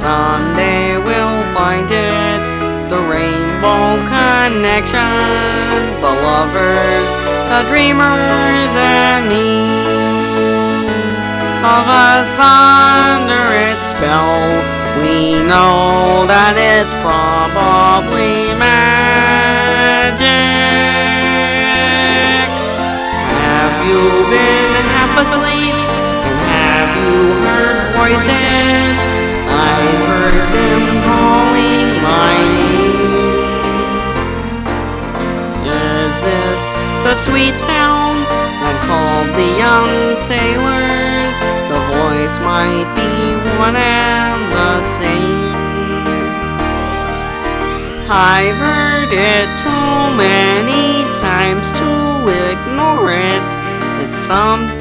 someday we'll find it. The rainbow connection, the lovers, the dreamers, and me. Of us under its spell, we know that it's probably magic. Have you been half asleep? And have you heard voices? I heard them calling my name. Is this the sweet sound that called the young sailors? The voice might be one and the same. I've heard it too many times to ignore it. It's something